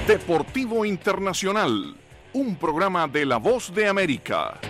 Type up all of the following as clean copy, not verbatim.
Deportivo Internacional, un programa de La Voz de América.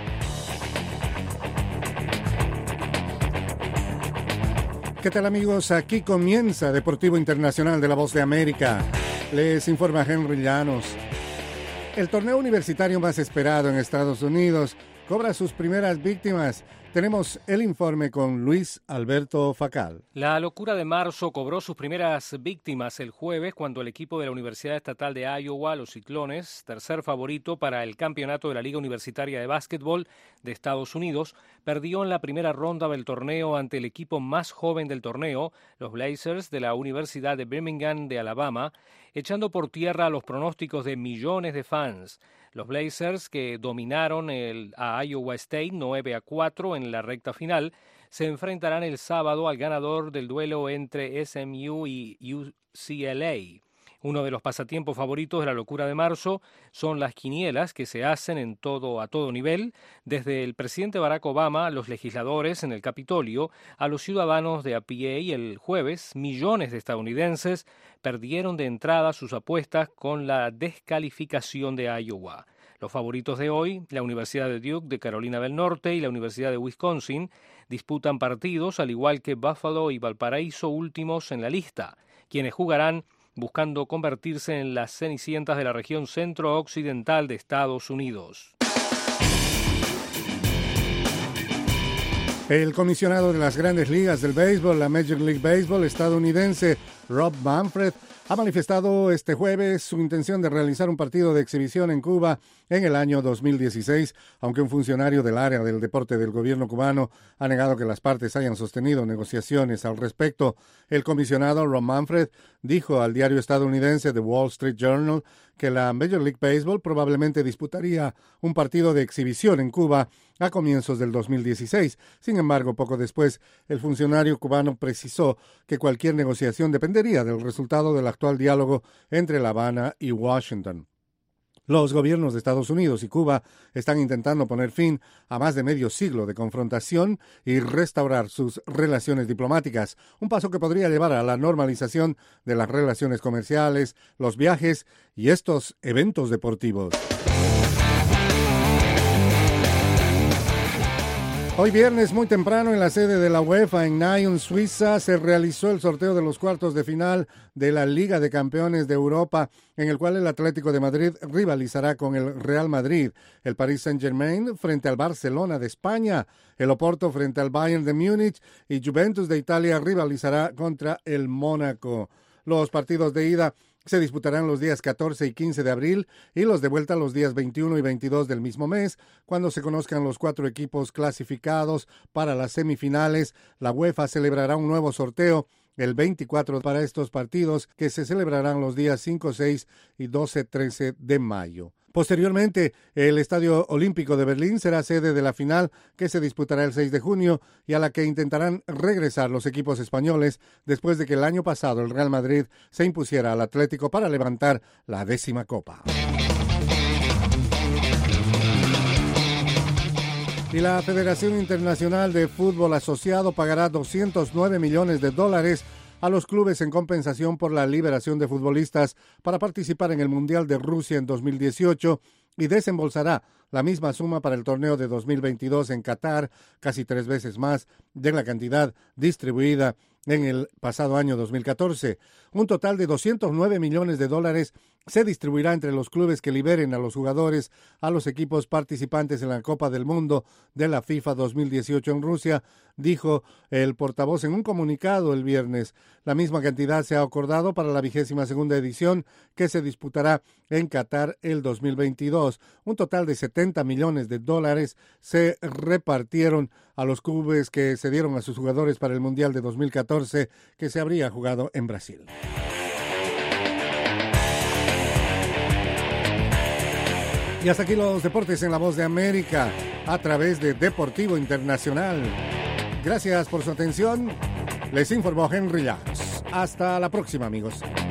¿Qué tal, amigos? Aquí comienza Deportivo Internacional de La Voz de América. Les informa Henry Llanos. El torneo universitario más esperado en Estados Unidos cobra sus primeras víctimas. Tenemos el informe con Luis Alberto Facal. La locura de marzo cobró sus primeras víctimas el jueves cuando el equipo de la Universidad Estatal de Iowa, los Ciclones, tercer favorito para el campeonato de la Liga Universitaria de Básquetbol de Estados Unidos, perdió en la primera ronda del torneo ante el equipo más joven del torneo, los Blazers de la Universidad de Birmingham de Alabama, echando por tierra los pronósticos de millones de fans. Los Blazers, que dominaron a Iowa State 9-4 en la recta final, se enfrentarán el sábado al ganador del duelo entre SMU y UCLA. Uno de los pasatiempos favoritos de la locura de marzo son las quinielas que se hacen a todo nivel, desde el presidente Barack Obama, los legisladores en el Capitolio, a los ciudadanos de a pie, y el jueves millones de estadounidenses perdieron de entrada sus apuestas con la descalificación de Iowa. Los favoritos de hoy, la Universidad de Duke de Carolina del Norte y la Universidad de Wisconsin, disputan partidos al igual que Buffalo y Valparaíso, últimos en la lista, quienes jugarán buscando convertirse en las cenicientas de la región centro-occidental de Estados Unidos. El comisionado de las Grandes Ligas del Béisbol, la Major League Baseball estadounidense, Rob Manfred, ha manifestado este jueves su intención de realizar un partido de exhibición en Cuba en el año 2016, aunque un funcionario del área del deporte del gobierno cubano ha negado que las partes hayan sostenido negociaciones al respecto. El comisionado Rob Manfred dijo al diario estadounidense The Wall Street Journal que la Major League Baseball probablemente disputaría un partido de exhibición en Cuba a comienzos del 2016. Sin embargo, poco después, el funcionario cubano precisó que cualquier negociación dependería del resultado del actual diálogo entre La Habana y Washington. Los gobiernos de Estados Unidos y Cuba están intentando poner fin a más de medio siglo de confrontación y restaurar sus relaciones diplomáticas, un paso que podría llevar a la normalización de las relaciones comerciales, los viajes y estos eventos deportivos. Hoy viernes, muy temprano, en la sede de la UEFA en Nyon, Suiza, se realizó el sorteo de los cuartos de final de la Liga de Campeones de Europa, en el cual el Atlético de Madrid rivalizará con el Real Madrid, el Paris Saint-Germain frente al Barcelona de España, el Oporto frente al Bayern de Múnich y Juventus de Italia rivalizará contra el Mónaco. Los partidos de ida se disputarán los días 14 y 15 de abril y los de vuelta los días 21 y 22 del mismo mes, cuando se conozcan los 4 equipos clasificados para las semifinales. La UEFA celebrará un nuevo sorteo el 24 para estos partidos, que se celebrarán los días 5, 6 y 12-13 de mayo. Posteriormente, el Estadio Olímpico de Berlín será sede de la final, que se disputará el 6 de junio y a la que intentarán regresar los equipos españoles después de que el año pasado el Real Madrid se impusiera al Atlético para levantar la 10ª copa. Y la Federación Internacional de Fútbol Asociado pagará $209 millones a los clubes en compensación por la liberación de futbolistas para participar en el Mundial de Rusia en 2018 y desembolsará la misma suma para el torneo de 2022 en Qatar, casi 3 veces más de la cantidad distribuida en el pasado año 2014. Un total de $209 millones se distribuirá entre los clubes que liberen a los jugadores a los equipos participantes en la Copa del Mundo de la FIFA 2018 en Rusia, dijo el portavoz en un comunicado el viernes. La misma cantidad se ha acordado para la 22ª edición, que se disputará en Qatar el 2022. Un total de $70 millones se repartieron a los clubes que cedieron a sus jugadores para el Mundial de 2014, que se habría jugado en Brasil. Y hasta aquí los deportes en La Voz de América, a través de Deportivo Internacional. Gracias por su atención. Les informó Henry Llanos. Hasta la próxima, amigos.